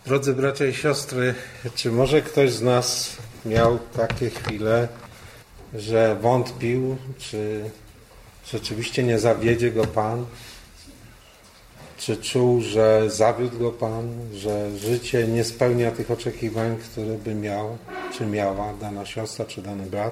Drodzy bracia i siostry, czy może ktoś z nas miał takie chwile, że wątpił, czy rzeczywiście nie zawiedzie go Pan? Czy czuł, że zawiódł go Pan, że życie nie spełnia tych oczekiwań, które by miał, czy miała dana siostra, czy dany brat?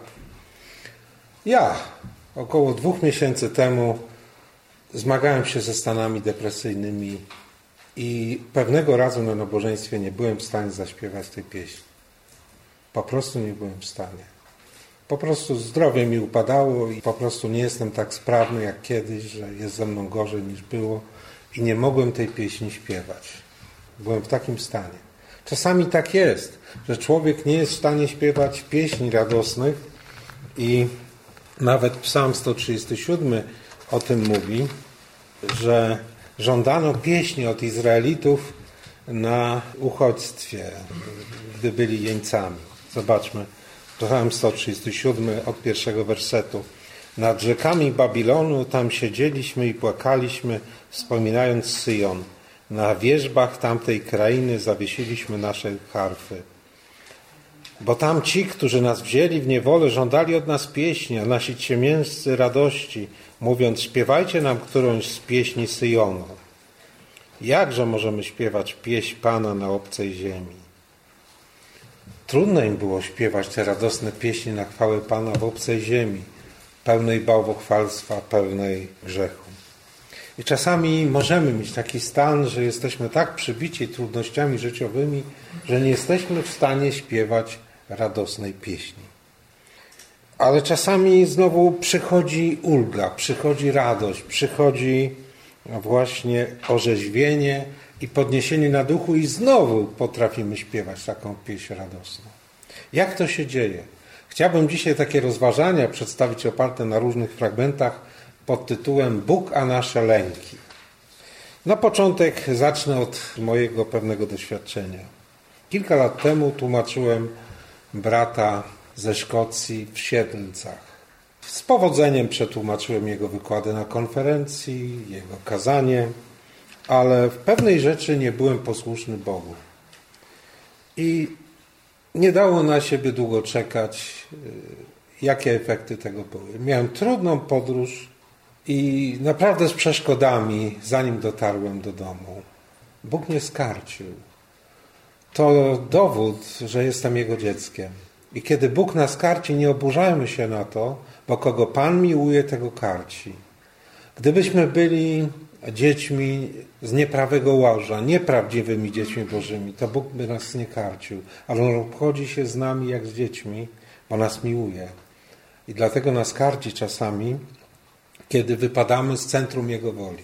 Ja około 2 miesięcy temu zmagałem się ze stanami depresyjnymi i pewnego razu na nabożeństwie nie byłem w stanie zaśpiewać tej pieśni. Po prostu nie byłem w stanie. Po prostu zdrowie mi upadało i po prostu nie jestem tak sprawny jak kiedyś, że jest ze mną gorzej niż było i nie mogłem tej pieśni śpiewać. Byłem w takim stanie. Czasami tak jest, że człowiek nie jest w stanie śpiewać pieśni radosnych i nawet Psalm 137 o tym mówi, że żądano pieśni od Izraelitów na uchodźstwie, gdy byli jeńcami. Zobaczmy, Psalm 137 od 1 wersetu. Nad rzekami Babilonu tam siedzieliśmy i płakaliśmy, wspominając Syjon. Na wierzbach tamtej krainy zawiesiliśmy nasze harfy. Bo tam ci, którzy nas wzięli w niewolę, żądali od nas pieśni, a nasi ciemiężcy radości, mówiąc: śpiewajcie nam którąś z pieśni Syjonu. Jakże możemy śpiewać pieśń Pana na obcej ziemi? Trudno im było śpiewać te radosne pieśni na chwałę Pana w obcej ziemi, pełnej bałwochwalstwa, pełnej grzechu. I czasami możemy mieć taki stan, że jesteśmy tak przybici trudnościami życiowymi, że nie jesteśmy w stanie śpiewać radosnej pieśni. Ale czasami znowu przychodzi ulga, przychodzi radość, przychodzi właśnie orzeźwienie i podniesienie na duchu i znowu potrafimy śpiewać taką pieśń radosną. Jak to się dzieje? Chciałbym dzisiaj takie rozważania przedstawić oparte na różnych fragmentach pod tytułem Bóg a nasze lęki. Na początek zacznę od mojego pewnego doświadczenia. Kilka lat temu tłumaczyłem brata ze Szkocji w Siedlcach. Z powodzeniem przetłumaczyłem jego wykłady na konferencji, jego kazanie, ale w pewnej rzeczy nie byłem posłuszny Bogu. I nie dało na siebie długo czekać, jakie efekty tego były. Miałem trudną podróż i naprawdę z przeszkodami, zanim dotarłem do domu. Bóg mnie skarcił. To dowód, że jestem Jego dzieckiem. I kiedy Bóg nas karci, nie oburzajmy się na to, bo kogo Pan miłuje, tego karci. Gdybyśmy byli dziećmi z nieprawego łoża, nieprawdziwymi dziećmi Bożymi, to Bóg by nas nie karcił. Ale On obchodzi się z nami jak z dziećmi, bo nas miłuje. I dlatego nas karci czasami, kiedy wypadamy z centrum Jego woli.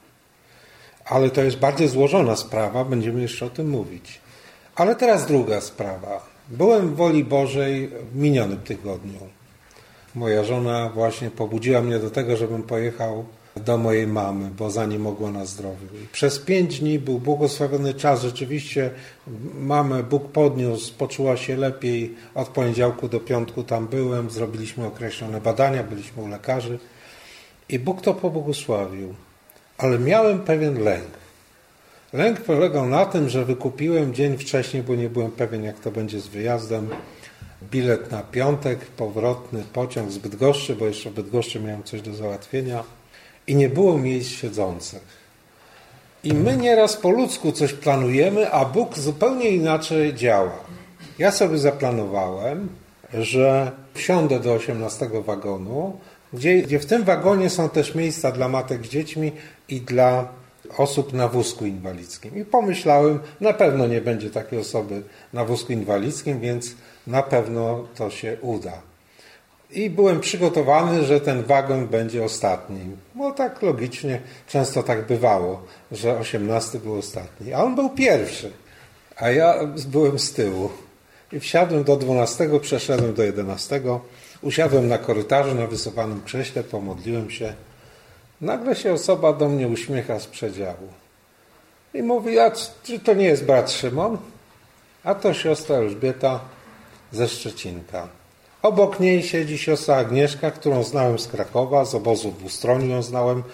Ale to jest bardziej złożona sprawa, będziemy jeszcze o tym mówić. Ale teraz druga sprawa. Byłem w woli Bożej w minionym tygodniu. Moja żona właśnie pobudziła mnie do tego, żebym pojechał do mojej mamy, bo za nie mogła na zdrowiu. I przez 5 dni był błogosławiony czas. Rzeczywiście mamę Bóg podniósł, poczuła się lepiej. Od poniedziałku do piątku tam byłem, zrobiliśmy określone badania, byliśmy u lekarzy i Bóg to pobłogosławił. Ale miałem pewien lęk. Lęk polegał na tym, że wykupiłem dzień wcześniej, bo nie byłem pewien, jak to będzie z wyjazdem, bilet na piątek, powrotny pociąg z Bydgoszczy, bo jeszcze w Bydgoszczy miałem coś do załatwienia i nie było miejsc siedzących. I my nieraz po ludzku coś planujemy, a Bóg zupełnie inaczej działa. Ja sobie zaplanowałem, że wsiądę do 18 wagonu, gdzie w tym wagonie są też miejsca dla matek z dziećmi i dla osób na wózku inwalidzkim. I pomyślałem, na pewno nie będzie takiej osoby na wózku inwalidzkim, więc na pewno to się uda. I byłem przygotowany, że ten wagon będzie ostatni. Bo tak logicznie często tak bywało, że 18 był ostatni. A on był pierwszy, a ja byłem z tyłu. I wsiadłem do 12, przeszedłem do 11, usiadłem na korytarzu na wysowanym krześle, pomodliłem się. Nagle się osoba do mnie uśmiecha z przedziału i mówi: a czy to nie jest brat Szymon? A to siostra Elżbieta ze Szczecinka. Obok niej siedzi siostra Agnieszka, którą znałem z Krakowa, z obozu w Ustroniu ją znałem,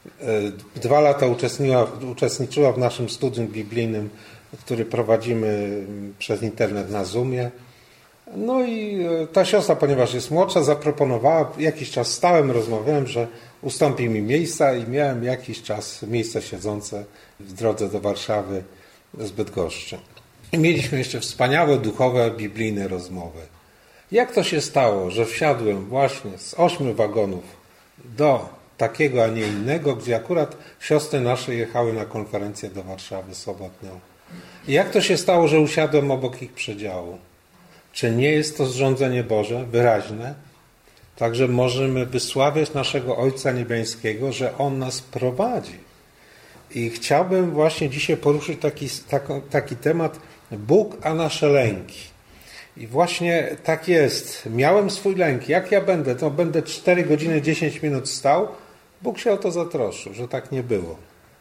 2 lata uczestniczyła w naszym studium biblijnym, który prowadzimy przez internet na Zoomie. No i ta siostra, ponieważ jest młodsza, zaproponowała, jakiś czas stałem, rozmawiałem, że ustąpi mi miejsca i miałem jakiś czas miejsce siedzące w drodze do Warszawy z Bydgoszczy. I mieliśmy jeszcze wspaniałe, duchowe, biblijne rozmowy. Jak to się stało, że wsiadłem właśnie z 8 wagonów do takiego, a nie innego, gdzie akurat siostry nasze jechały na konferencję do Warszawy sobotnią. I jak to się stało, że usiadłem obok ich przedziału? Czy nie jest to zrządzenie Boże, wyraźne? Także możemy wysławiać naszego Ojca Niebiańskiego, że On nas prowadzi. I chciałbym właśnie dzisiaj poruszyć taki temat Bóg, a nasze lęki. I właśnie tak jest. Miałem swój lęk. Jak ja będę? To będę 4 godziny 10 minut stał. Bóg się o to zatroszczył, że tak nie było.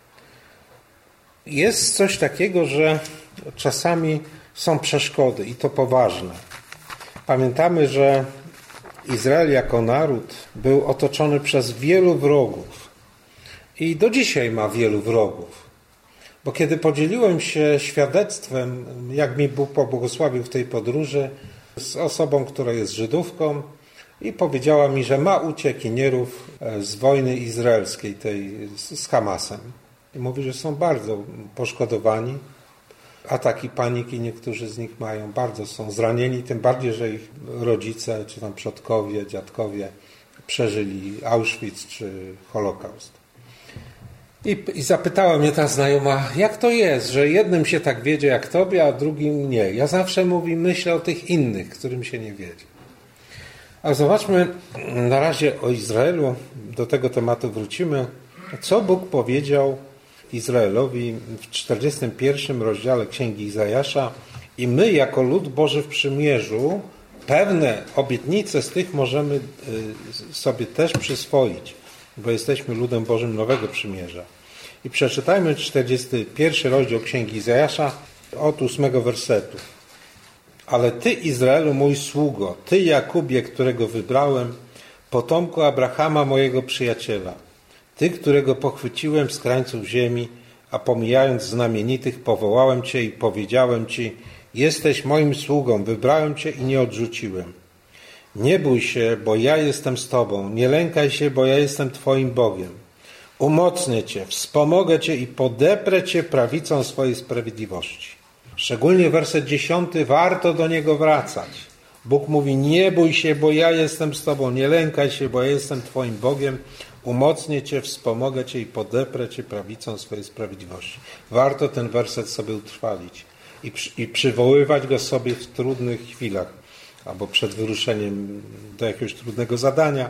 Jest coś takiego, że czasami są przeszkody i to poważne. Pamiętamy, że Izrael jako naród był otoczony przez wielu wrogów. I do dzisiaj ma wielu wrogów. Bo kiedy podzieliłem się świadectwem, jak mi Bóg pobłogosławił w tej podróży, z osobą, która jest Żydówką i powiedziała mi, że ma uciekinierów z wojny izraelskiej, tej z Hamasem. I mówi, że są bardzo poszkodowani. Ataki paniki niektórzy z nich mają, bardzo są zranieni, tym bardziej, że ich rodzice, czy tam przodkowie, dziadkowie przeżyli Auschwitz czy Holokaust. I zapytała mnie ta znajoma, jak to jest, że jednym się tak wiedzie jak tobie, a drugim nie. Ja zawsze myślę o tych innych, którym się nie wiedzie. A zobaczmy na razie o Izraelu, do tego tematu wrócimy. Co Bóg powiedział Izraelowi w 41 rozdziale Księgi Izajasza i my jako lud Boży w przymierzu pewne obietnice z tych możemy sobie też przyswoić, bo jesteśmy ludem Bożym nowego przymierza. I przeczytajmy 41 rozdział Księgi Izajasza od 8 wersetu. Ale Ty, Izraelu, mój sługo, Ty, Jakubie, którego wybrałem, potomku Abrahama, mojego przyjaciela, Ty, którego pochwyciłem z krańców ziemi, a pomijając znamienitych, powołałem Cię i powiedziałem Ci, jesteś moim sługą, wybrałem Cię i nie odrzuciłem. Nie bój się, bo ja jestem z Tobą, nie lękaj się, bo ja jestem Twoim Bogiem. Umocnię Cię, wspomogę Cię i podeprę Cię prawicą swojej sprawiedliwości. Szczególnie werset 10, warto do niego wracać. Bóg mówi, nie bój się, bo ja jestem z Tobą, nie lękaj się, bo ja jestem Twoim Bogiem. Umocnię Cię, wspomogę Cię i podeprę Cię prawicą swojej sprawiedliwości. Warto ten werset sobie utrwalić i przywoływać go sobie w trudnych chwilach albo przed wyruszeniem do jakiegoś trudnego zadania.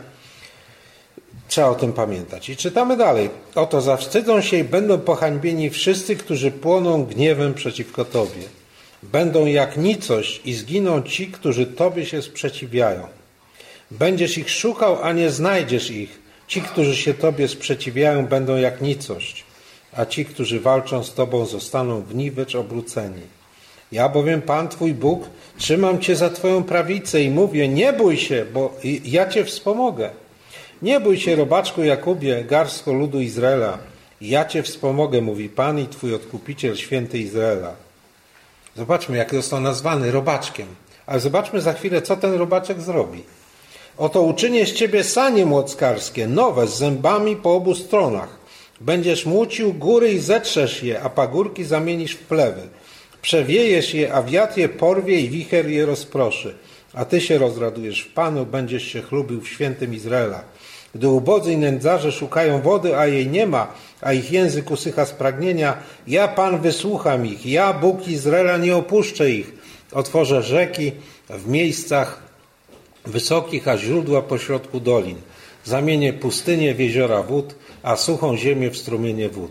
Trzeba o tym pamiętać. I czytamy dalej. Oto zawstydzą się i będą pohańbieni wszyscy, którzy płoną gniewem przeciwko Tobie. Będą jak nicość i zginą ci, którzy Tobie się sprzeciwiają. Będziesz ich szukał, a nie znajdziesz ich. Ci, którzy się Tobie sprzeciwiają, będą jak nicość, a ci, którzy walczą z Tobą, zostaną w niwecz obróceni. Ja bowiem, Pan Twój Bóg, trzymam Cię za Twoją prawicę i mówię, nie bój się, bo ja Cię wspomogę. Nie bój się, robaczku Jakubie, garstko ludu Izraela. Ja Cię wspomogę, mówi Pan i Twój Odkupiciel, święty Izraela. Zobaczmy, jak został nazwany robaczkiem. Ale zobaczmy za chwilę, co ten robaczek zrobi. Oto uczynię z Ciebie sanie młockarskie, nowe, z zębami po obu stronach. Będziesz młócił góry i zetrzesz je, a pagórki zamienisz w plewy. Przewiejesz je, a wiatr je porwie i wicher je rozproszy. A Ty się rozradujesz w Panu, będziesz się chlubił w świętym Izraela. Gdy ubodzy i nędzarze szukają wody, a jej nie ma, a ich język usycha z pragnienia, ja, Pan, wysłucham ich. Ja, Bóg Izraela, nie opuszczę ich. Otworzę rzeki w miejscach wysokich, a źródła pośrodku dolin. Zamienię pustynię w jeziora wód, a suchą ziemię w strumienie wód.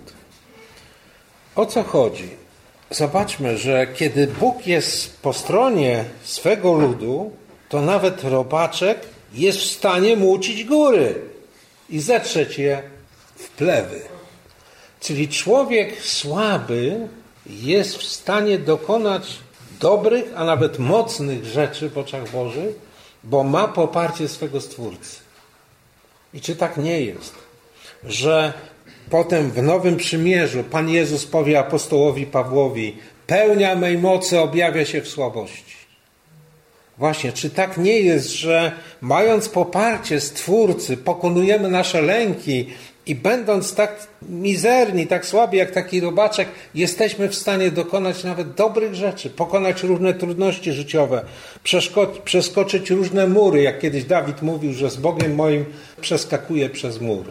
O co chodzi? Zobaczmy, że kiedy Bóg jest po stronie swego ludu, to nawet robaczek jest w stanie młócić góry i zetrzeć je w plewy. Czyli człowiek słaby jest w stanie dokonać dobrych, a nawet mocnych rzeczy w oczach Bożych, bo ma poparcie swego Stwórcy. I czy tak nie jest, że Potem w Nowym Przymierzu Pan Jezus powie apostołowi Pawłowi: pełnia mej mocy objawia się w słabości. Właśnie, czy tak nie jest, że mając poparcie Stwórcy, pokonujemy nasze lęki i będąc tak mizerni, tak słabi jak taki robaczek, jesteśmy w stanie dokonać nawet dobrych rzeczy, pokonać różne trudności życiowe, przeskoczyć różne mury, jak kiedyś Dawid mówił, że z Bogiem moim przeskakuję przez mur.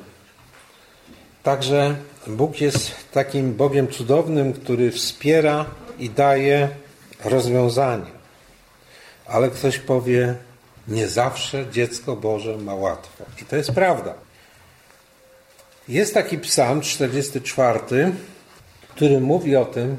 Także Bóg jest takim Bogiem cudownym, który wspiera i daje rozwiązanie. Ale ktoś powie, nie zawsze dziecko Boże ma łatwo. I to jest prawda. Jest taki psalm 44, który mówi o tym,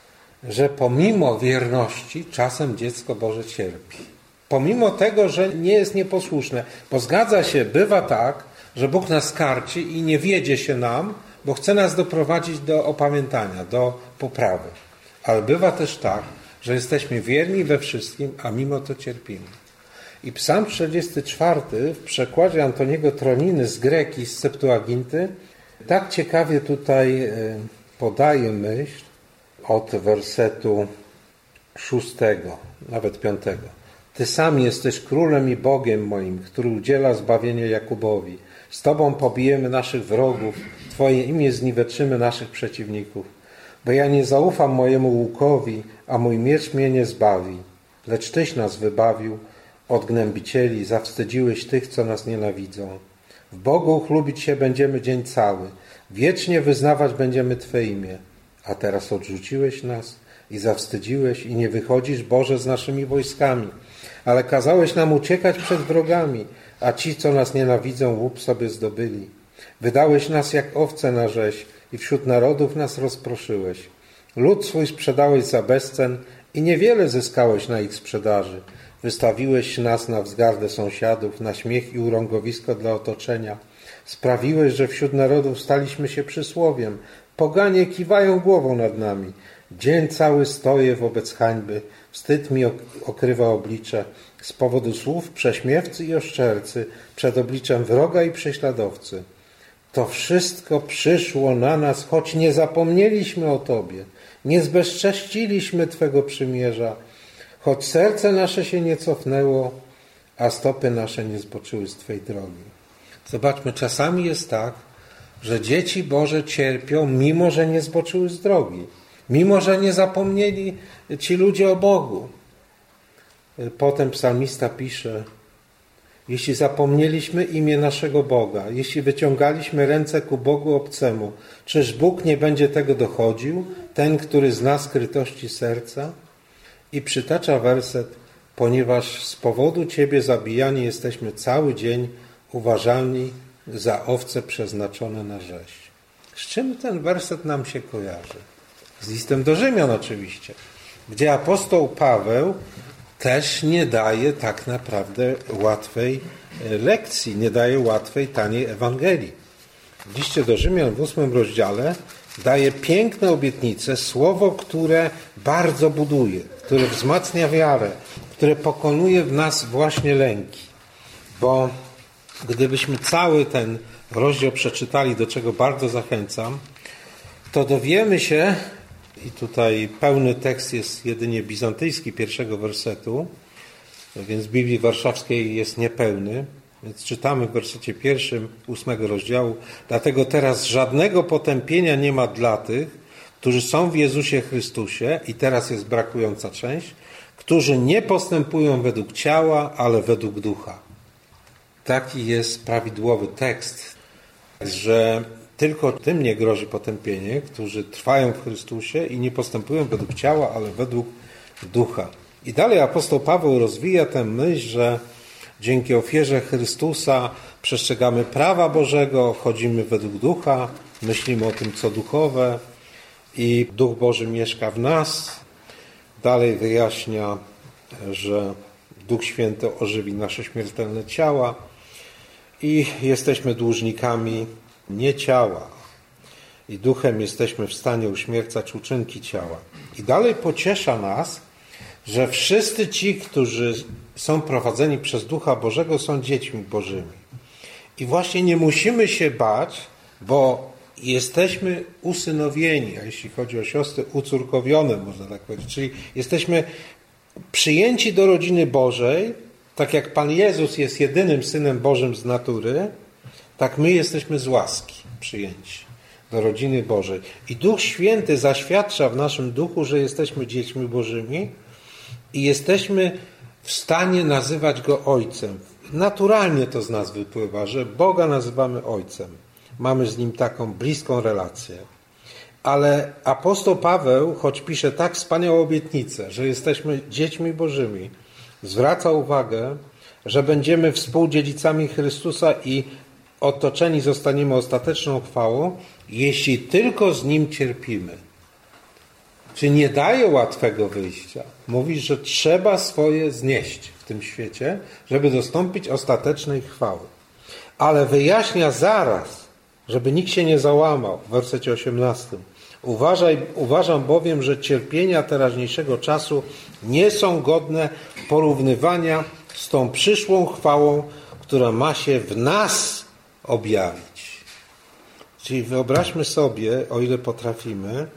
że pomimo wierności czasem dziecko Boże cierpi. Pomimo tego, że nie jest nieposłuszne. Bo zgadza się, bywa tak, że Bóg nas karci i nie wiedzie się nam, bo chce nas doprowadzić do opamiętania, do poprawy. Ale bywa też tak, że jesteśmy wierni we wszystkim, a mimo to cierpimy. I psalm 44 w przekładzie Antoniego Troniny z greki, z Septuaginty, tak ciekawie tutaj podaje myśl od wersetu 6, nawet 5. Ty sam jesteś królem i Bogiem moim, który udziela zbawienia Jakubowi. Z Tobą pobijemy naszych wrogów, Twoje imię zniweczymy naszych przeciwników. Bo ja nie zaufam mojemu łukowi, a mój miecz mnie nie zbawi. Lecz Tyś nas wybawił od gnębicieli, zawstydziłeś tych, co nas nienawidzą. W Bogu chlubić się będziemy dzień cały, wiecznie wyznawać będziemy Twe imię. A teraz odrzuciłeś nas i zawstydziłeś i nie wychodzisz, Boże, z naszymi wojskami, ale kazałeś nam uciekać przed wrogami, a ci, co nas nienawidzą, łup sobie zdobyli. Wydałeś nas jak owce na rzeź i wśród narodów nas rozproszyłeś. Lud swój sprzedałeś za bezcen i niewiele zyskałeś na ich sprzedaży. Wystawiłeś nas na wzgardę sąsiadów, na śmiech i urągowisko dla otoczenia. Sprawiłeś, że wśród narodów staliśmy się przysłowiem. Poganie kiwają głową nad nami. Dzień cały stoję wobec hańby. Wstyd mi okrywa oblicze. Z powodu słów prześmiewcy i oszczercy, przed obliczem wroga i prześladowcy. To wszystko przyszło na nas, choć nie zapomnieliśmy o Tobie. Nie zbezcześciliśmy Twego przymierza. Choć serce nasze się nie cofnęło, a stopy nasze nie zboczyły z Twej drogi. Zobaczmy, czasami jest tak, że dzieci Boże cierpią, mimo że nie zboczyły z drogi. Mimo że nie zapomnieli ci ludzie o Bogu. Potem psalmista pisze: jeśli zapomnieliśmy imię naszego Boga, jeśli wyciągaliśmy ręce ku Bogu obcemu, czyż Bóg nie będzie tego dochodził, ten, który zna skrytości serca? I przytacza werset: ponieważ z powodu Ciebie zabijani jesteśmy cały dzień, uważani za owce przeznaczone na rzeź. Z czym ten werset nam się kojarzy? Z listem do Rzymian oczywiście, gdzie apostoł Paweł też nie daje tak naprawdę łatwej lekcji, nie daje łatwej, taniej Ewangelii. W liście do Rzymian w 8 rozdziale daje piękne obietnice, słowo, które bardzo buduje, które wzmacnia wiarę, które pokonuje w nas właśnie lęki. Bo gdybyśmy cały ten rozdział przeczytali, do czego bardzo zachęcam, to dowiemy się, i tutaj pełny tekst jest jedynie bizantyjski pierwszego wersetu, więc w Biblii Warszawskiej jest niepełny, więc czytamy w wersecie 1, 8 rozdziału: dlatego teraz żadnego potępienia nie ma dla tych, którzy są w Jezusie Chrystusie, i teraz jest brakująca część, którzy nie postępują według ciała, ale według ducha. Taki jest prawidłowy tekst, że tylko tym nie grozi potępienie, którzy trwają w Chrystusie i nie postępują według ciała, ale według ducha. I dalej apostoł Paweł rozwija tę myśl, że dzięki ofierze Chrystusa przestrzegamy prawa Bożego, chodzimy według ducha, myślimy o tym, co duchowe, i Duch Boży mieszka w nas. Dalej wyjaśnia, że Duch Święty ożywi nasze śmiertelne ciała i jesteśmy dłużnikami nie ciała. I duchem jesteśmy w stanie uśmiercać uczynki ciała. I dalej pociesza nas, że wszyscy ci, którzy są prowadzeni przez Ducha Bożego, są dziećmi Bożymi. I właśnie nie musimy się bać, bo jesteśmy usynowieni, a jeśli chodzi o siostry, ucórkowione, można tak powiedzieć. Czyli jesteśmy przyjęci do rodziny Bożej, tak jak Pan Jezus jest jedynym Synem Bożym z natury, tak my jesteśmy z łaski przyjęci do rodziny Bożej. I Duch Święty zaświadcza w naszym duchu, że jesteśmy dziećmi Bożymi i jesteśmy w stanie nazywać Go Ojcem. Naturalnie to z nas wypływa, że Boga nazywamy Ojcem. Mamy z Nim taką bliską relację. Ale apostoł Paweł, choć pisze tak wspaniałą obietnicę, że jesteśmy dziećmi Bożymi, zwraca uwagę, że będziemy współdziedzicami Chrystusa i otoczeni zostaniemy ostateczną chwałą, jeśli tylko z Nim cierpimy. Czy nie daje łatwego wyjścia? Mówi, że trzeba swoje znieść w tym świecie, żeby dostąpić ostatecznej chwały. Ale wyjaśnia zaraz, żeby nikt się nie załamał, w wersecie 18. Uważam bowiem, że cierpienia teraźniejszego czasu nie są godne porównywania z tą przyszłą chwałą, która ma się w nas objawić. Czyli wyobraźmy sobie, o ile potrafimy,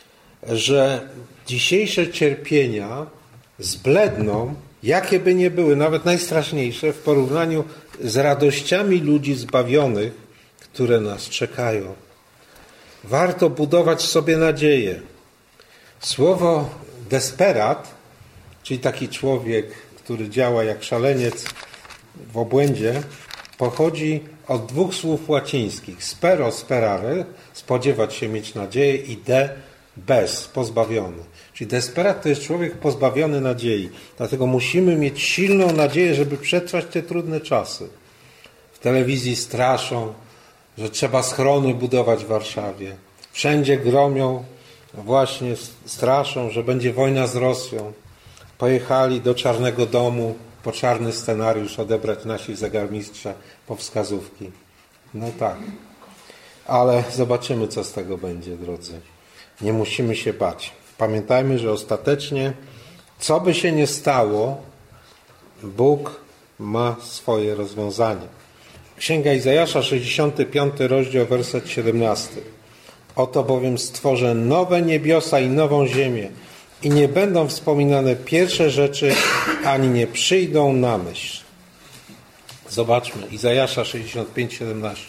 że dzisiejsze cierpienia zbledną, jakie by nie były, nawet najstraszniejsze, w porównaniu z radościami ludzi zbawionych, które nas czekają. Warto budować sobie nadzieję. Słowo desperat, czyli taki człowiek, który działa jak szaleniec w obłędzie, pochodzi od dwóch słów łacińskich. Spero, sperare, spodziewać się, mieć nadzieję, i de, bez, pozbawiony. Czyli desperat to jest człowiek pozbawiony nadziei. Dlatego musimy mieć silną nadzieję, żeby przetrwać te trudne czasy. W telewizji straszą, że trzeba schrony budować w Warszawie. Wszędzie gromią, właśnie straszą, że będzie wojna z Rosją. Pojechali do Czarnego Domu po czarny scenariusz odebrać nasi zegarmistrze po wskazówki. No tak. Ale zobaczymy, co z tego będzie, drodzy. Nie musimy się bać. Pamiętajmy, że ostatecznie, co by się nie stało, Bóg ma swoje rozwiązanie. Księga Izajasza, 65 rozdział, werset 17. Oto bowiem stworzę nowe niebiosa i nową ziemię i nie będą wspominane pierwsze rzeczy, ani nie przyjdą na myśl. Zobaczmy, Izajasza 65, 17.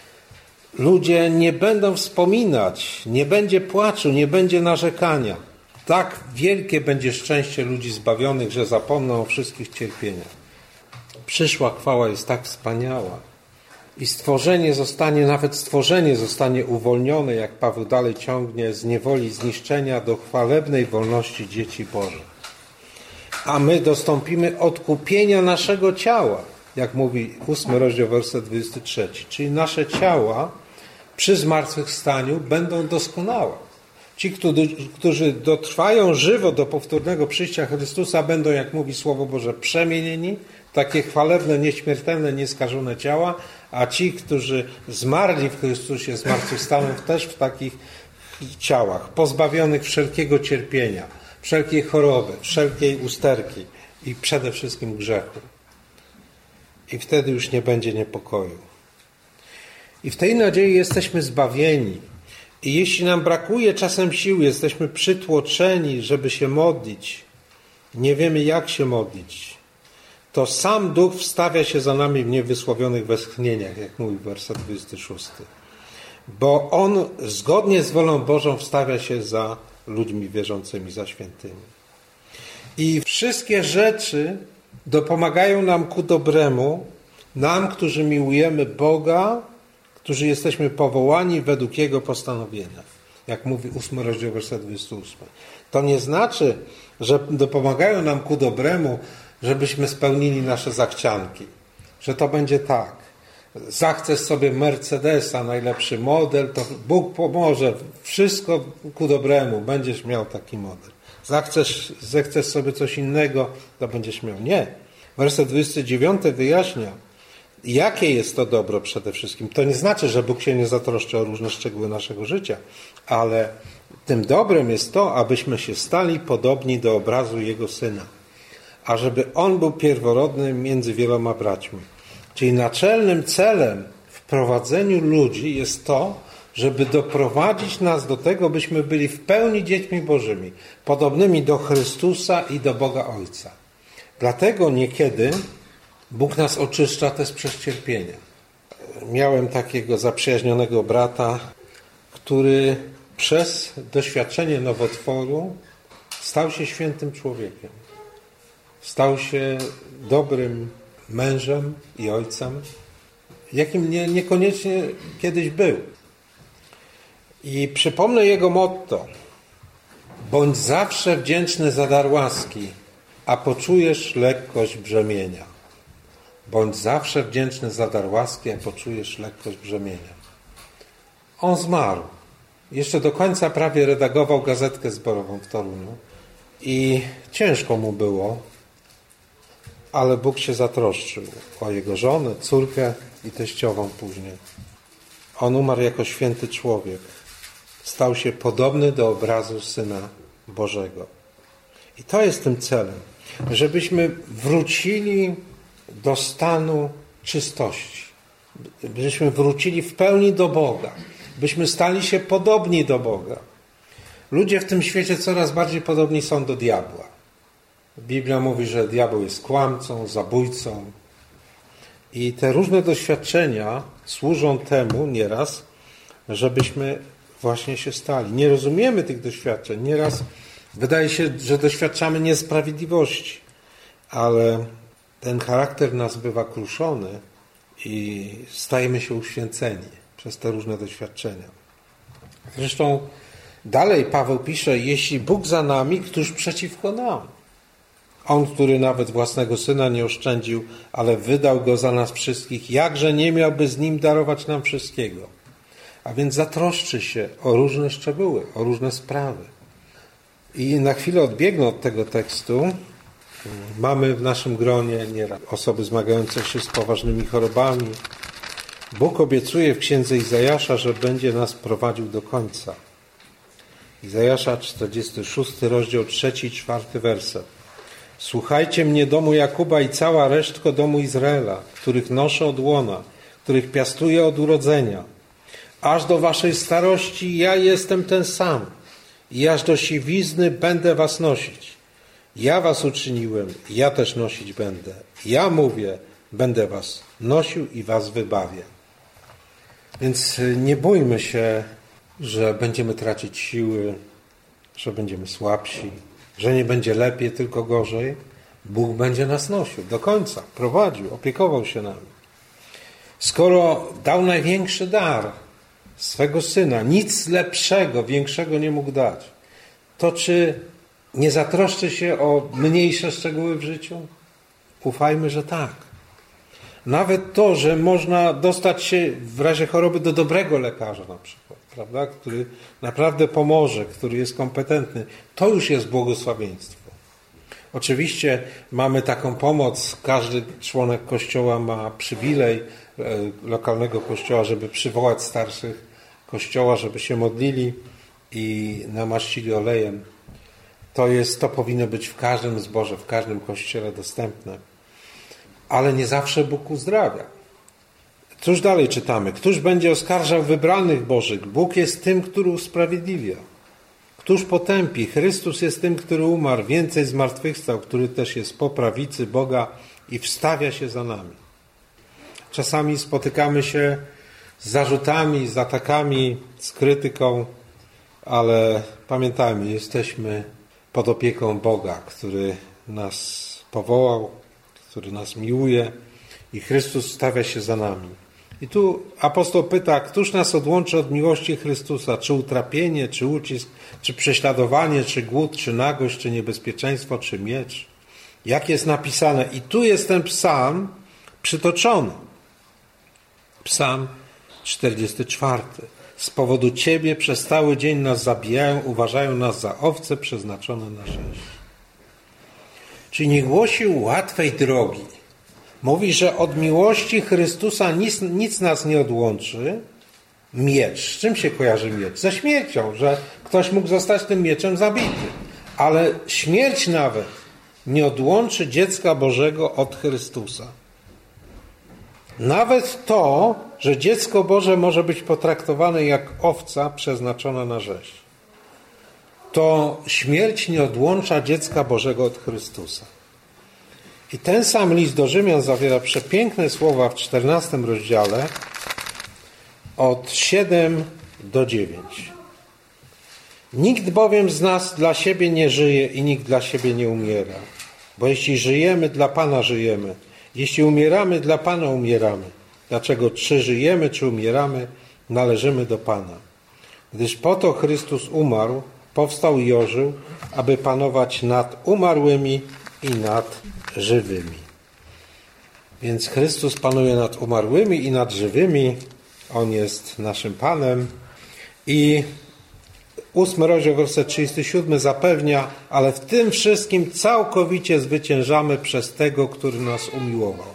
Ludzie nie będą wspominać, nie będzie płaczu, nie będzie narzekania. Tak wielkie będzie szczęście ludzi zbawionych, że zapomną o wszystkich cierpieniach. Przyszła chwała jest tak wspaniała. I nawet stworzenie zostanie uwolnione, jak Paweł dalej ciągnie, z niewoli zniszczenia do chwalebnej wolności dzieci Bożych. A my dostąpimy odkupienia naszego ciała, jak mówi 8 rozdział, werset 23. Czyli nasze ciała przy zmartwychwstaniu będą doskonałe. Ci, którzy dotrwają żywo do powtórnego przyjścia Chrystusa, będą, jak mówi Słowo Boże, przemienieni, takie chwalebne, nieśmiertelne, nieskażone ciała, a ci, którzy zmarli w Chrystusie, zmartwychwstaną też w takich ciałach, pozbawionych wszelkiego cierpienia, wszelkiej choroby, wszelkiej usterki i przede wszystkim grzechu. I wtedy już nie będzie niepokoju. I w tej nadziei jesteśmy zbawieni. I jeśli nam brakuje czasem sił, jesteśmy przytłoczeni, żeby się modlić, nie wiemy, jak się modlić, to sam Duch wstawia się za nami w niewysłowionych westchnieniach, jak mówi werset 26. Bo On zgodnie z wolą Bożą wstawia się za ludźmi wierzącymi, za świętymi. I wszystkie rzeczy dopomagają nam ku dobremu, nam, którzy miłujemy Boga, którzy jesteśmy powołani według Jego postanowienia. Jak mówi 8 rozdział, werset 28. To nie znaczy, że dopomagają nam ku dobremu, żebyśmy spełnili nasze zachcianki. Że to będzie tak. Zachcesz sobie Mercedesa, najlepszy model, to Bóg pomoże. Wszystko ku dobremu. Będziesz miał taki model. Zechcesz sobie coś innego, to będziesz miał. Nie. Werset 29 wyjaśnia, jakie jest to dobro przede wszystkim. To nie znaczy, że Bóg się nie zatroszczy o różne szczegóły naszego życia, ale tym dobrem jest to, abyśmy się stali podobni do obrazu Jego Syna. A żeby On był pierworodny między wieloma braćmi. Czyli naczelnym celem w prowadzeniu ludzi jest to, żeby doprowadzić nas do tego, byśmy byli w pełni dziećmi Bożymi, podobnymi do Chrystusa i do Boga Ojca. Dlatego niekiedy Bóg nas oczyszcza też przez cierpienie. Miałem takiego zaprzyjaźnionego brata, który przez doświadczenie nowotworu stał się świętym człowiekiem. Stał się dobrym mężem i ojcem, jakim niekoniecznie kiedyś był. I przypomnę jego motto: bądź zawsze wdzięczny za dar łaski, a poczujesz lekkość brzemienia. Bądź zawsze wdzięczny za dar łaski, a poczujesz lekkość brzemienia. On zmarł. Jeszcze do końca prawie redagował gazetkę zborową w Toruniu i ciężko mu było, ale Bóg się zatroszczył o jego żonę, córkę i teściową później. On umarł jako święty człowiek. Stał się podobny do obrazu Syna Bożego. I to jest tym celem, żebyśmy wrócili do stanu czystości. Byśmy wrócili w pełni do Boga. Byśmy stali się podobni do Boga. Ludzie w tym świecie coraz bardziej podobni są do diabła. Biblia mówi, że diabeł jest kłamcą, zabójcą. I te różne doświadczenia służą temu nieraz, żebyśmy właśnie się stali. Nie rozumiemy tych doświadczeń. Nieraz wydaje się, że doświadczamy niesprawiedliwości, ale ten charakter nas bywa kruszony i stajemy się uświęceni przez te różne doświadczenia. Zresztą dalej Paweł pisze: jeśli Bóg za nami, któż przeciwko nam? On, który nawet własnego Syna nie oszczędził, ale wydał Go za nas wszystkich, jakże nie miałby z Nim darować nam wszystkiego? A więc zatroszczy się o różne szczegóły, o różne sprawy. I na chwilę odbiegnę od tego tekstu. Mamy w naszym gronie nieraz osoby zmagające się z poważnymi chorobami. Bóg obiecuje w księdze Izajasza, że będzie nas prowadził do końca. Izajasza 46, rozdział 3 i 4 werset. Słuchajcie mnie, domu Jakuba i cała resztko domu Izraela, których noszę od łona, których piastuję od urodzenia. Aż do waszej starości ja jestem ten sam i aż do siwizny będę was nosić. Ja was uczyniłem, ja też nosić będę. Ja mówię, będę was nosił i was wybawię. Więc nie bójmy się, że będziemy tracić siły, że będziemy słabsi, że nie będzie lepiej, tylko gorzej. Bóg będzie nas nosił do końca, prowadził, opiekował się nami. Skoro dał największy dar, swego Syna, nic lepszego, większego nie mógł dać, to czy nie zatroszczy się o mniejsze szczegóły w życiu? Ufajmy, że tak. Nawet to, że można dostać się w razie choroby do dobrego lekarza na przykład, prawda? Który naprawdę pomoże, który jest kompetentny, to już jest błogosławieństwo. Oczywiście mamy taką pomoc, każdy członek Kościoła ma przywilej lokalnego Kościoła, żeby przywołać starszych Kościoła, żeby się modlili i namaścili olejem. To powinno być w każdym zborze, w każdym kościele dostępne. Ale nie zawsze Bóg uzdrawia. Cóż dalej czytamy? Któż będzie oskarżał wybranych Bożych? Bóg jest tym, który usprawiedliwia. Któż potępi? Chrystus jest tym, który umarł, więcej zmartwychwstał, który też jest po prawicy Boga i wstawia się za nami. Czasami spotykamy się z zarzutami, z atakami, z krytyką, ale pamiętajmy, jesteśmy pod opieką Boga, który nas powołał, który nas miłuje i Chrystus stawia się za nami. I tu apostoł pyta, któż nas odłączy od miłości Chrystusa? Czy utrapienie, czy ucisk, czy prześladowanie, czy głód, czy nagość, czy niebezpieczeństwo, czy miecz? Jak jest napisane? I tu jest ten psalm przytoczony. Psalm 44. Z powodu Ciebie przez cały dzień nas zabijają, uważają nas za owce przeznaczone na rzeź. Czyli nie głosił łatwej drogi. Mówi, że od miłości Chrystusa nic nas nie odłączy. Miecz. Z czym się kojarzy miecz? Ze śmiercią, że ktoś mógł zostać tym mieczem zabity. Ale śmierć nawet nie odłączy dziecka Bożego od Chrystusa. Nawet to, że dziecko Boże może być potraktowane jak owca przeznaczona na rzeź. To śmierć nie odłącza dziecka Bożego od Chrystusa. I ten sam list do Rzymian zawiera przepiękne słowa w 14 rozdziale od 7 do 9. Nikt bowiem z nas dla siebie nie żyje i nikt dla siebie nie umiera. Bo jeśli żyjemy, dla Pana żyjemy. Jeśli umieramy, dla Pana umieramy. Dlaczego czy żyjemy, czy umieramy, należymy do Pana. Gdyż po to Chrystus umarł, powstał i ożył, aby panować nad umarłymi i nad żywymi. Więc Chrystus panuje nad umarłymi i nad żywymi. On jest naszym Panem. I 8 rozdział, werset 37 zapewnia, ale w tym wszystkim całkowicie zwyciężamy przez tego, który nas umiłował.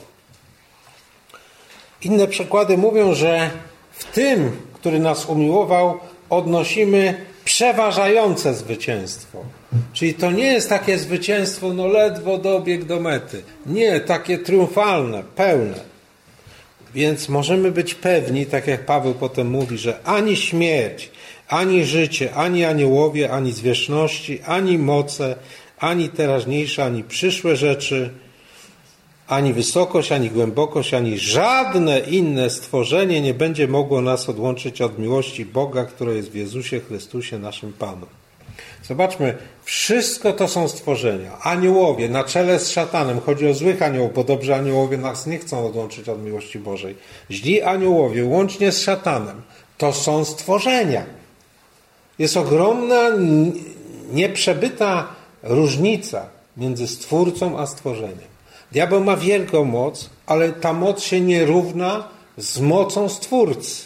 Inne przykłady mówią, że w tym, który nas umiłował, odnosimy przeważające zwycięstwo. Czyli to nie jest takie zwycięstwo, ledwo dobiegł do mety. Nie, takie triumfalne, pełne. Więc możemy być pewni, tak jak Paweł potem mówi, że ani śmierć, ani życie, ani aniołowie, ani zwierzchności, ani moce, ani teraźniejsze, ani przyszłe rzeczy, ani wysokość, ani głębokość, ani żadne inne stworzenie nie będzie mogło nas odłączyć od miłości Boga, która jest w Jezusie Chrystusie, naszym Panu. Zobaczmy, wszystko to są stworzenia. Aniołowie na czele z szatanem. Chodzi o złych aniołów, bo dobrzy aniołowie nas nie chcą odłączyć od miłości Bożej. Źli aniołowie, łącznie z szatanem, to są stworzenia. Jest ogromna, nieprzebyta różnica między Stwórcą a stworzeniem. Diabeł ma wielką moc, ale ta moc się nie równa z mocą Stwórcy.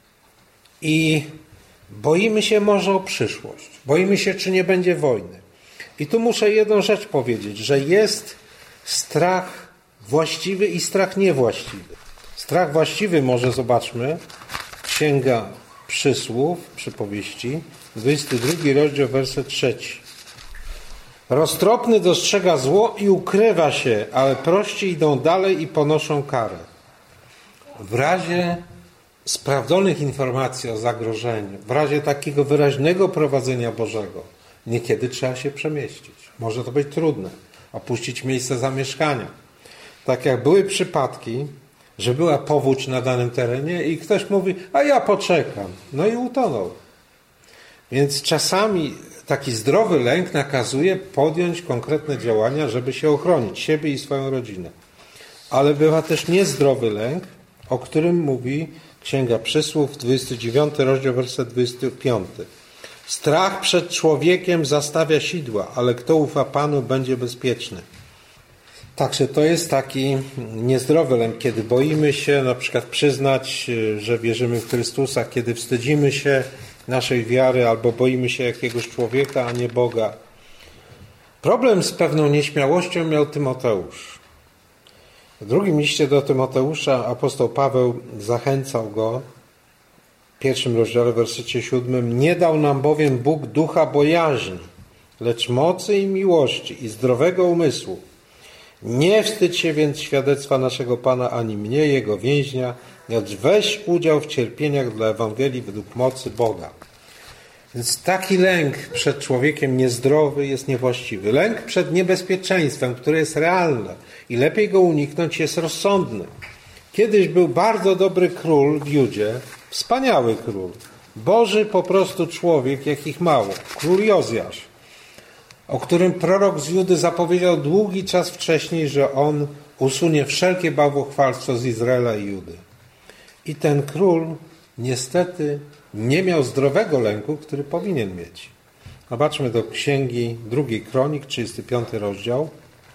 I boimy się może o przyszłość. Boimy się, czy nie będzie wojny. I tu muszę jedną rzecz powiedzieć, że jest strach właściwy i strach niewłaściwy. Strach właściwy może zobaczmy, Księga Przysłów, Przypowieści, 22 rozdział, werset 3. Roztropny dostrzega zło i ukrywa się, ale prości idą dalej i ponoszą karę. W razie sprawdzonych informacji o zagrożeniu, w razie takiego wyraźnego prowadzenia Bożego, niekiedy trzeba się przemieścić. Może to być trudne, opuścić miejsce zamieszkania. Tak jak były przypadki, że była powódź na danym terenie i ktoś mówi, a ja poczekam. No i utonął. Więc czasami taki zdrowy lęk nakazuje podjąć konkretne działania, żeby się ochronić, siebie i swoją rodzinę. Ale bywa też niezdrowy lęk, o którym mówi Księga Przysłów, 29 rozdział, werset 25. Strach przed człowiekiem zastawia sidła, ale kto ufa Panu, będzie bezpieczny. Także to jest taki niezdrowy lęk, kiedy boimy się na przykład przyznać, że wierzymy w Chrystusa, kiedy wstydzimy się naszej wiary albo boimy się jakiegoś człowieka, a nie Boga. Problem z pewną nieśmiałością miał Tymoteusz. W drugim liście do Tymoteusza apostoł Paweł zachęcał go w 1 rozdziale, w wersecie 7. Nie dał nam bowiem Bóg ducha bojaźni, lecz mocy i miłości i zdrowego umysłu. Nie wstydź się więc świadectwa naszego Pana, ani mnie, Jego więźnia, lecz weź udział w cierpieniach dla Ewangelii według mocy Boga. Więc taki lęk przed człowiekiem niezdrowy jest niewłaściwy. Lęk przed niebezpieczeństwem, które jest realne i lepiej go uniknąć, jest rozsądny. Kiedyś był bardzo dobry król w Judzie, wspaniały król, Boży po prostu człowiek, jakich mało, król Jozjasz, o którym prorok z Judy zapowiedział długi czas wcześniej, że on usunie wszelkie bałwochwalstwo z Izraela i Judy. I ten król niestety nie miał zdrowego lęku, który powinien mieć. Zobaczmy do Księgi 2 Kronik, 35 rozdział.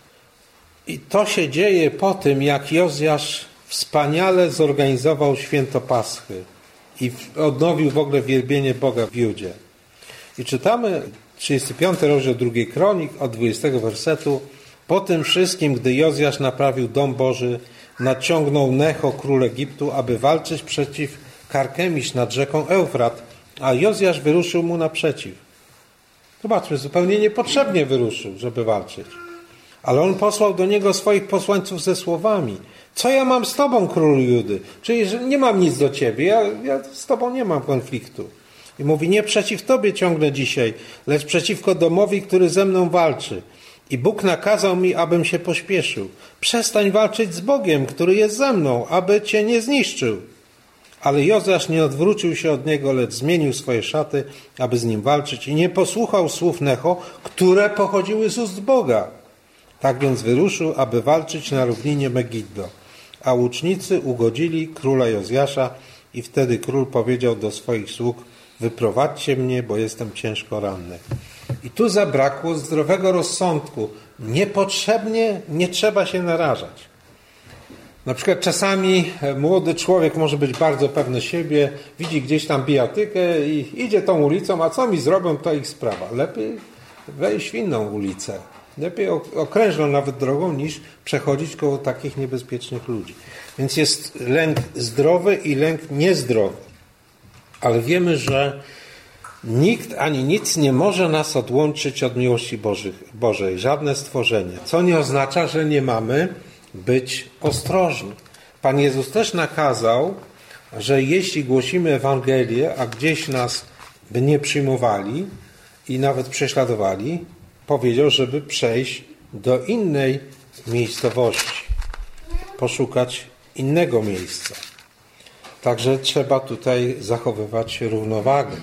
I to się dzieje po tym, jak Jozjasz wspaniale zorganizował święto Paschy i odnowił w ogóle wielbienie Boga w Judzie. I czytamy 35 rozdział 2 Kronik od 20 wersetu. Po tym wszystkim, gdy Jozjasz naprawił dom Boży, nadciągnął Necho, król Egiptu, aby walczyć przeciw Karkemisz nad rzeką Eufrat, a Jozjasz wyruszył mu naprzeciw. Zobaczmy, zupełnie niepotrzebnie wyruszył, żeby walczyć. Ale on posłał do niego swoich posłańców ze słowami: co ja mam z tobą, królu Judy? Czyli, że nie mam nic do ciebie, ja z tobą nie mam konfliktu. I mówi: nie przeciw tobie ciągnę dzisiaj, lecz przeciwko domowi, który ze mną walczy. I Bóg nakazał mi, abym się pośpieszył. Przestań walczyć z Bogiem, który jest ze mną, aby cię nie zniszczył. Ale Jozjasz nie odwrócił się od niego, lecz zmienił swoje szaty, aby z nim walczyć, i nie posłuchał słów Necho, które pochodziły z ust Boga. Tak więc wyruszył, aby walczyć na równinie Megiddo. A łucznicy ugodzili króla Jozjasza, i wtedy król powiedział do swoich sług: wyprowadźcie mnie, bo jestem ciężko ranny. I tu zabrakło zdrowego rozsądku. Niepotrzebnie nie trzeba się narażać. Na przykład czasami młody człowiek może być bardzo pewny siebie, widzi gdzieś tam bijatykę i idzie tą ulicą, a co mi zrobią, to ich sprawa. Lepiej wejść w inną ulicę. Lepiej okrężną nawet drogą, niż przechodzić koło takich niebezpiecznych ludzi. Więc jest lęk zdrowy i lęk niezdrowy. Ale wiemy, że nikt ani nic nie może nas odłączyć od miłości Bożej. Żadne stworzenie. Co nie oznacza, że nie mamy być ostrożni. Pan Jezus też nakazał, że jeśli głosimy Ewangelię, a gdzieś nas by nie przyjmowali i nawet prześladowali, powiedział, żeby przejść do innej miejscowości, poszukać innego miejsca. Także trzeba tutaj zachowywać równowagę.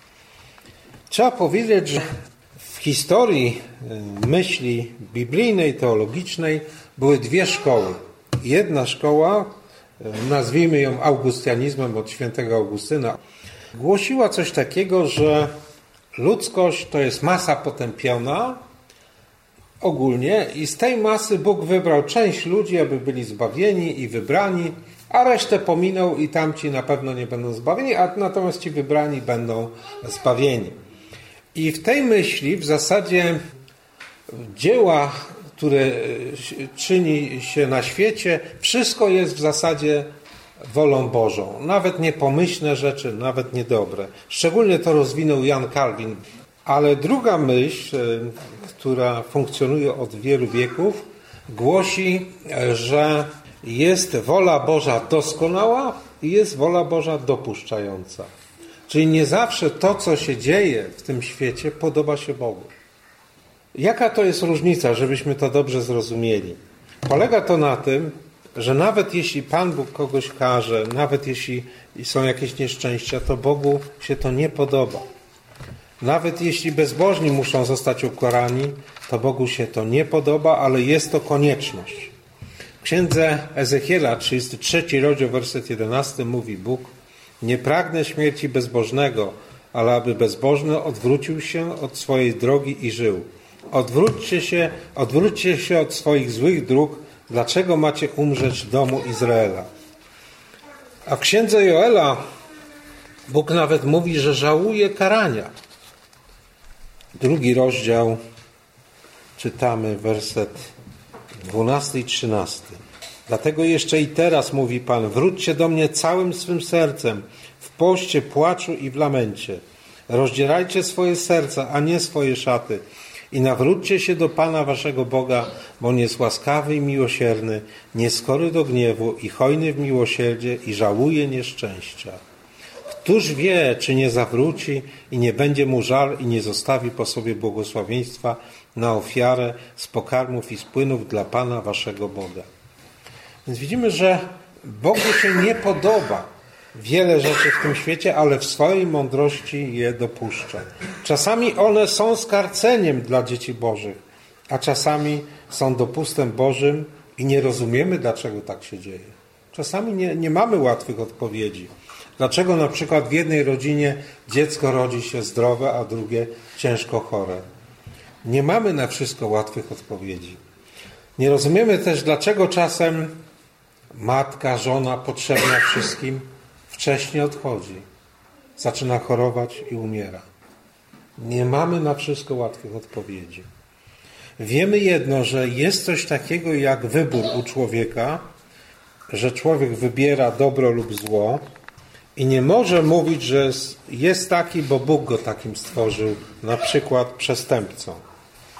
Trzeba powiedzieć, że w historii myśli biblijnej, teologicznej były dwie szkoły. Jedna szkoła, nazwijmy ją augustianizmem od świętego Augustyna, głosiła coś takiego, że ludzkość to jest masa potępiona ogólnie i z tej masy Bóg wybrał część ludzi, aby byli zbawieni i wybrani, a resztę pominął i tamci na pewno nie będą zbawieni, a natomiast ci wybrani będą zbawieni. I w tej myśli w zasadzie dzieła, które czyni się na świecie, wszystko jest w zasadzie wolą Bożą. Nawet niepomyślne rzeczy, nawet niedobre. Szczególnie to rozwinął Jan Kalwin. Ale druga myśl, która funkcjonuje od wielu wieków, głosi, że jest wola Boża doskonała i jest wola Boża dopuszczająca. Czyli nie zawsze to, co się dzieje w tym świecie, podoba się Bogu. Jaka to jest różnica, żebyśmy to dobrze zrozumieli? Polega to na tym, że nawet jeśli Pan Bóg kogoś karze, nawet jeśli są jakieś nieszczęścia, to Bogu się to nie podoba. Nawet jeśli bezbożni muszą zostać ukarani, to Bogu się to nie podoba, ale jest to konieczność. W księdze Ezechiela, 33 rozdział, werset 11 mówi Bóg: nie pragnę śmierci bezbożnego, ale aby bezbożny odwrócił się od swojej drogi i żył. Odwróćcie się od swoich złych dróg. Dlaczego macie umrzeć domu Izraela? A w księdze Joela Bóg nawet mówi, że żałuje karania. 2 rozdział, czytamy werset 12 i 13. Dlatego jeszcze i teraz, mówi Pan, wróćcie do mnie całym swym sercem, w poście, płaczu i w lamencie. Rozdzierajcie swoje serca, a nie swoje szaty. I nawróćcie się do Pana waszego Boga, bo On jest łaskawy i miłosierny, nieskory do gniewu i hojny w miłosierdzie i żałuje nieszczęścia. Któż wie, czy nie zawróci i nie będzie mu żal i nie zostawi po sobie błogosławieństwa na ofiarę z pokarmów i z płynów dla Pana waszego Boga. Więc widzimy, że Bogu się nie podoba wiele rzeczy w tym świecie, ale w swojej mądrości je dopuszcza. Czasami one są skarceniem dla dzieci Bożych, a czasami są dopustem Bożym i nie rozumiemy, dlaczego tak się dzieje. Czasami nie mamy łatwych odpowiedzi. Dlaczego na przykład w jednej rodzinie dziecko rodzi się zdrowe, a drugie ciężko chore? Nie mamy na wszystko łatwych odpowiedzi. Nie rozumiemy też, dlaczego czasem matka, żona potrzebna wszystkim wcześniej odchodzi. Zaczyna chorować i umiera. Nie mamy na wszystko łatwych odpowiedzi. Wiemy jedno, że jest coś takiego jak wybór u człowieka, że człowiek wybiera dobro lub zło i nie może mówić, że jest taki, bo Bóg go takim stworzył, na przykład przestępcą. W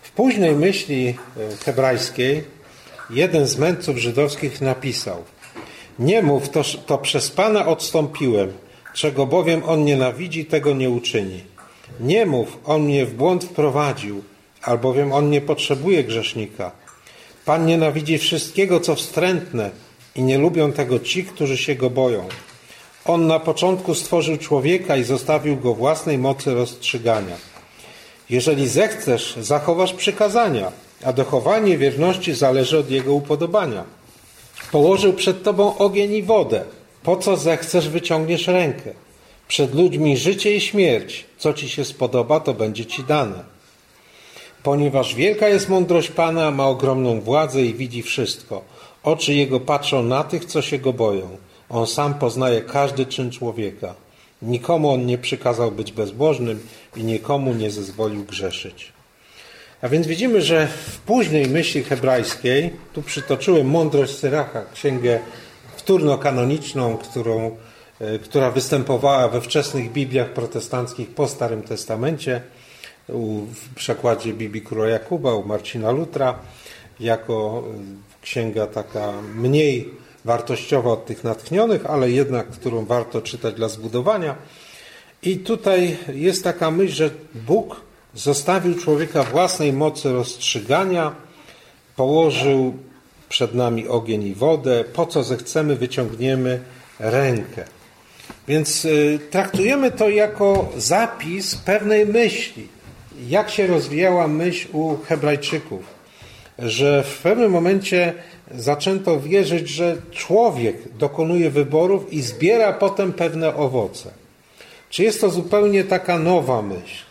W późnej myśli hebrajskiej jeden z mędrców żydowskich napisał: nie mów, to przez Pana odstąpiłem, czego bowiem On nienawidzi, tego nie uczyni. Nie mów, On mnie w błąd wprowadził, albowiem On nie potrzebuje grzesznika. Pan nienawidzi wszystkiego, co wstrętne i nie lubią tego ci, którzy się Go boją. On na początku stworzył człowieka i zostawił go własnej mocy rozstrzygania. Jeżeli zechcesz, zachowasz przykazania, a dochowanie wierności zależy od Jego upodobania. Położył przed tobą ogień i wodę. Po co zechcesz, wyciągniesz rękę. Przed ludźmi życie i śmierć. Co ci się spodoba, to będzie ci dane. Ponieważ wielka jest mądrość Pana, ma ogromną władzę i widzi wszystko. Oczy Jego patrzą na tych, co się Go boją. On sam poznaje każdy czyn człowieka. Nikomu On nie przykazał być bezbożnym i nikomu nie zezwolił grzeszyć. A więc widzimy, że w późnej myśli hebrajskiej, tu przytoczyłem Mądrość Syracha, księgę wtórno-kanoniczną, która występowała we wczesnych Bibliach protestanckich po Starym Testamencie, w przekładzie Biblii Króla Jakuba, u Marcina Lutra, jako księga taka mniej wartościowa od tych natchnionych, ale jednak, którą warto czytać dla zbudowania. I tutaj jest taka myśl, że Bóg zostawił człowieka własnej mocy rozstrzygania, położył przed nami ogień i wodę, po co zechcemy, wyciągniemy rękę. Więc traktujemy to jako zapis pewnej myśli. Jak się rozwijała myśl u Hebrajczyków, że w pewnym momencie zaczęto wierzyć, że człowiek dokonuje wyborów i zbiera potem pewne owoce. Czy jest to zupełnie taka nowa myśl?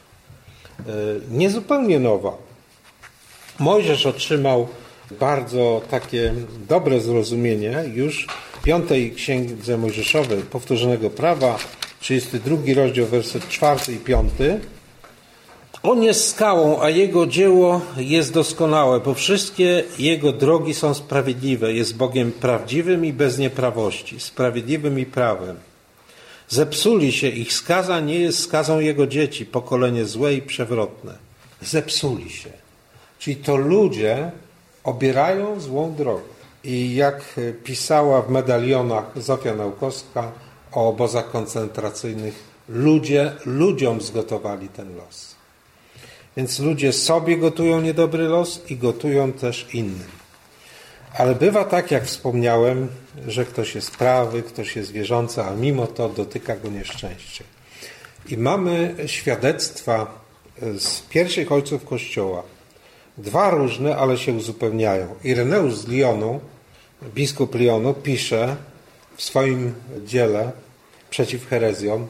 Nie zupełnie nowa. Mojżesz otrzymał bardzo takie dobre zrozumienie już w 5. Księdze Mojżeszowej Powtórzonego Prawa, 32 rozdział, werset 4 i 5. On jest skałą, a Jego dzieło jest doskonałe, bo wszystkie Jego drogi są sprawiedliwe. Jest Bogiem prawdziwym i bez nieprawości, sprawiedliwym i prawem. Zepsuli się, ich skaza nie jest skazą Jego dzieci, pokolenie złe i przewrotne. Zepsuli się. Czyli to ludzie obierają złą drogę. I jak pisała w medalionach Zofia Naukowska o obozach koncentracyjnych, ludzie ludziom zgotowali ten los. Więc ludzie sobie gotują niedobry los i gotują też innym. Ale bywa tak, jak wspomniałem, że ktoś jest prawy, ktoś jest wierzący, a mimo to dotyka go nieszczęście. I mamy świadectwa z pierwszych ojców Kościoła. Dwa różne, ale się uzupełniają. Ireneusz z Lyonu, biskup Lyonu, pisze w swoim dziele przeciw herezjom,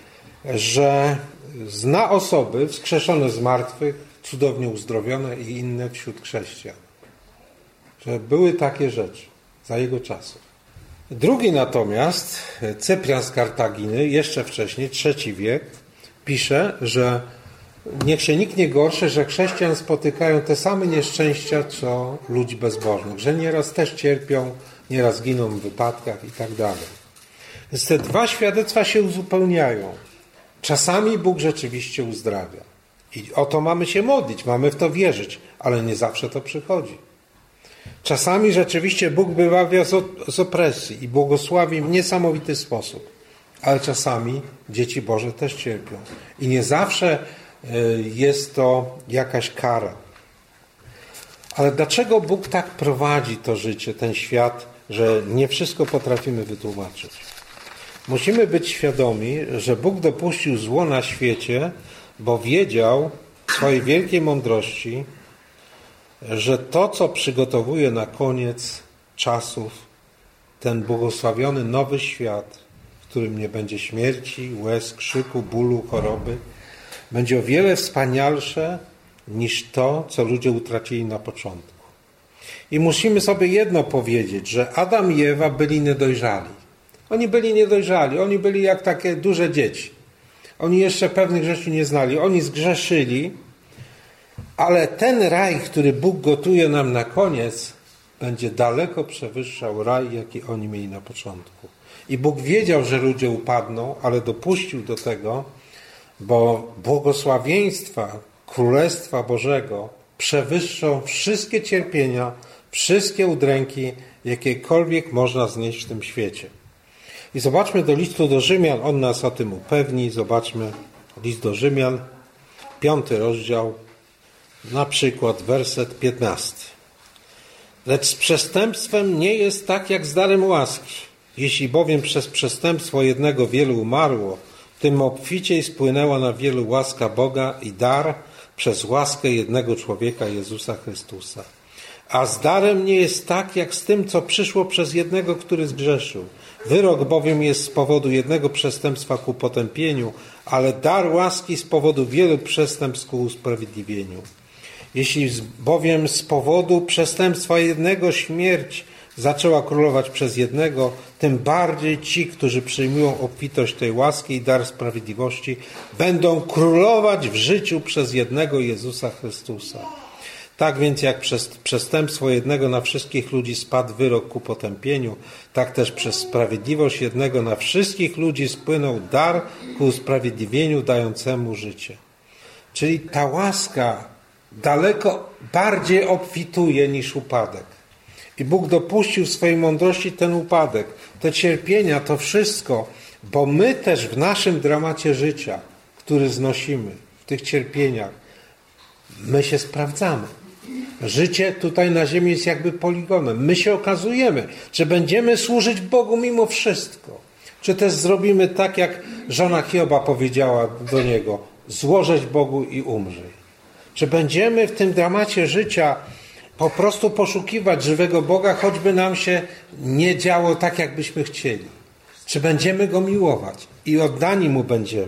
że zna osoby wskrzeszone z martwych, cudownie uzdrowione i inne wśród chrześcijan. Że były takie rzeczy za jego czasów. Drugi natomiast, Cyprian z Kartaginy, jeszcze wcześniej, III wiek, pisze, że niech się nikt nie gorszy, że chrześcijan spotykają te same nieszczęścia, co ludzi bezbożnych, że nieraz też cierpią, nieraz giną w wypadkach i tak dalej. Więc te dwa świadectwa się uzupełniają. Czasami Bóg rzeczywiście uzdrawia. I o to mamy się modlić, mamy w to wierzyć, ale nie zawsze to przychodzi. Czasami rzeczywiście Bóg wybawia z opresji i błogosławi w niesamowity sposób. Ale czasami dzieci Boże też cierpią. I nie zawsze jest to jakaś kara. Ale dlaczego Bóg tak prowadzi to życie, ten świat, że nie wszystko potrafimy wytłumaczyć? Musimy być świadomi, że Bóg dopuścił zło na świecie, bo wiedział w swojej wielkiej mądrości, że to, co przygotowuje na koniec czasów, ten błogosławiony nowy świat, w którym nie będzie śmierci, łez, krzyku, bólu, choroby, będzie o wiele wspanialsze niż to, co ludzie utracili na początku. I musimy sobie jedno powiedzieć, że Adam i Ewa byli niedojrzali. Oni byli niedojrzali, oni byli jak takie duże dzieci. Oni jeszcze pewnych rzeczy nie znali, oni zgrzeszyli, ale ten raj, który Bóg gotuje nam na koniec, będzie daleko przewyższał raj, jaki oni mieli na początku. I Bóg wiedział, że ludzie upadną, ale dopuścił do tego, bo błogosławieństwa Królestwa Bożego przewyższą wszystkie cierpienia, wszystkie udręki, jakiekolwiek można znieść w tym świecie. I zobaczmy do listu do Rzymian, on nas o tym upewni. Zobaczmy list do Rzymian, 5 rozdział, na przykład werset 15. Lecz z przestępstwem nie jest tak jak z darem łaski. Jeśli bowiem przez przestępstwo jednego wielu umarło, tym obficiej spłynęła na wielu łaska Boga i dar przez łaskę jednego człowieka, Jezusa Chrystusa. A z darem nie jest tak, jak z tym, co przyszło przez jednego, który zgrzeszył. Wyrok bowiem jest z powodu jednego przestępstwa ku potępieniu, ale dar łaski z powodu wielu przestępstw ku usprawiedliwieniu. Jeśli bowiem z powodu przestępstwa jednego śmierć zaczęła królować przez jednego, tym bardziej ci, którzy przyjmują obfitość tej łaski i dar sprawiedliwości, będą królować w życiu przez jednego Jezusa Chrystusa. Tak więc jak przez przestępstwo jednego na wszystkich ludzi spadł wyrok ku potępieniu, tak też przez sprawiedliwość jednego na wszystkich ludzi spłynął dar ku usprawiedliwieniu dającemu życie. Czyli ta łaska daleko bardziej obfituje niż upadek. I Bóg dopuścił w swojej mądrości ten upadek, te cierpienia, to wszystko, bo my też w naszym dramacie życia, który znosimy, w tych cierpieniach, my się sprawdzamy. Życie tutaj na ziemi jest jakby poligonem. My się okazujemy, czy będziemy służyć Bogu mimo wszystko. Czy też zrobimy tak, jak żona Hioba powiedziała do niego, złożeć Bogu i umrzyj. Czy będziemy w tym dramacie życia po prostu poszukiwać żywego Boga, choćby nam się nie działo tak, jakbyśmy chcieli. Czy będziemy Go miłować i oddani Mu będziemy.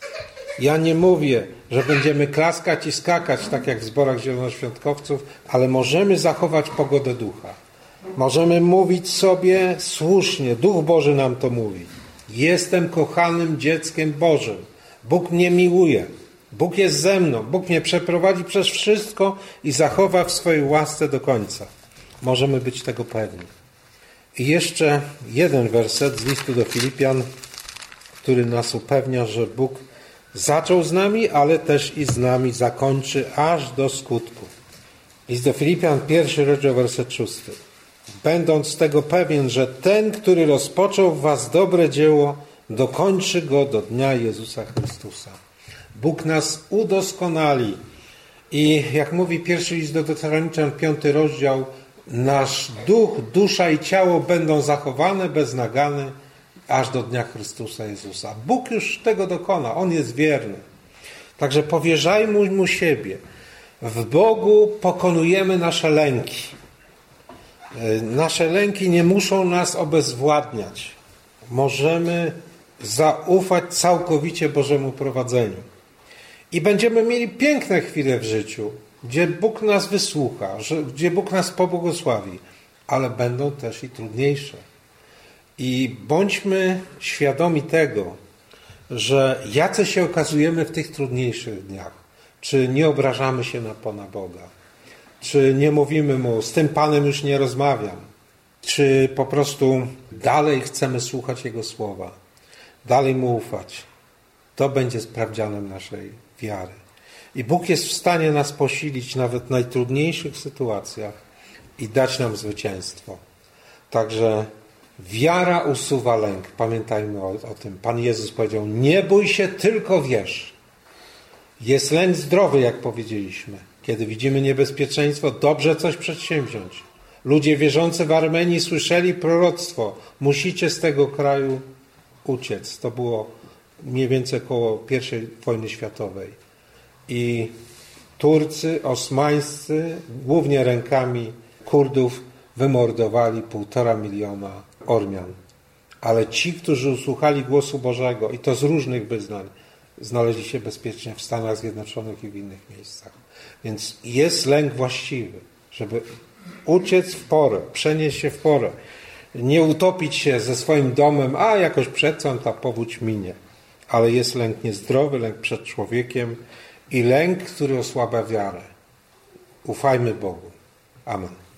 Ja nie mówię, że będziemy klaskać i skakać, tak jak w zborach zielonoświątkowców, ale możemy zachować pogodę ducha. Możemy mówić sobie słusznie, Duch Boży nam to mówi. Jestem kochanym dzieckiem Bożym. Bóg mnie miłuje. Bóg jest ze mną. Bóg mnie przeprowadzi przez wszystko i zachowa w swojej łasce do końca. Możemy być tego pewni. I jeszcze jeden werset z listu do Filipian, który nas upewnia, że Bóg zaczął z nami, ale też i z nami zakończy aż do skutku. List do Filipian, 1 rozdział, werset 6. Będąc tego pewien, że ten, który rozpoczął w was dobre dzieło, dokończy go do dnia Jezusa Chrystusa. Bóg nas udoskonali. I jak mówi pierwszy list do Tesaloniczan, 5 rozdział, nasz duch, dusza i ciało będą zachowane bez nagany aż do dnia Chrystusa Jezusa. Bóg już tego dokona. On jest wierny. Także powierzajmy Mu siebie. W Bogu pokonujemy nasze lęki. Nasze lęki nie muszą nas obezwładniać. Możemy zaufać całkowicie Bożemu prowadzeniu. I będziemy mieli piękne chwile w życiu, gdzie Bóg nas wysłucha, gdzie Bóg nas pobłogosławi, ale będą też i trudniejsze. I bądźmy świadomi tego, że jacy się okazujemy w tych trudniejszych dniach. Czy nie obrażamy się na Pana Boga? Czy nie mówimy Mu, z tym Panem już nie rozmawiam? Czy po prostu dalej chcemy słuchać Jego słowa? Dalej Mu ufać? To będzie sprawdzianem naszej wiary. I Bóg jest w stanie nas posilić nawet w najtrudniejszych sytuacjach i dać nam zwycięstwo. Także wiara usuwa lęk. Pamiętajmy o tym. Pan Jezus powiedział, nie bój się, tylko wierz. Jest lęk zdrowy, jak powiedzieliśmy. Kiedy widzimy niebezpieczeństwo, dobrze coś przedsięwziąć. Ludzie wierzący w Armenii słyszeli proroctwo. Musicie z tego kraju uciec. To było mniej więcej koło I wojny światowej. I Turcy, osmańscy, głównie rękami Kurdów, wymordowali 1,5 miliona Ormian. Ale ci, którzy usłuchali głosu Bożego, i to z różnych wyznań, znaleźli się bezpiecznie w Stanach Zjednoczonych i w innych miejscach. Więc jest lęk właściwy, żeby uciec w porę, przenieść się w porę, nie utopić się ze swoim domem, a jakoś przetrwam, ta powódź minie. Ale jest lęk niezdrowy, lęk przed człowiekiem i lęk, który osłabia wiarę. Ufajmy Bogu. Amen.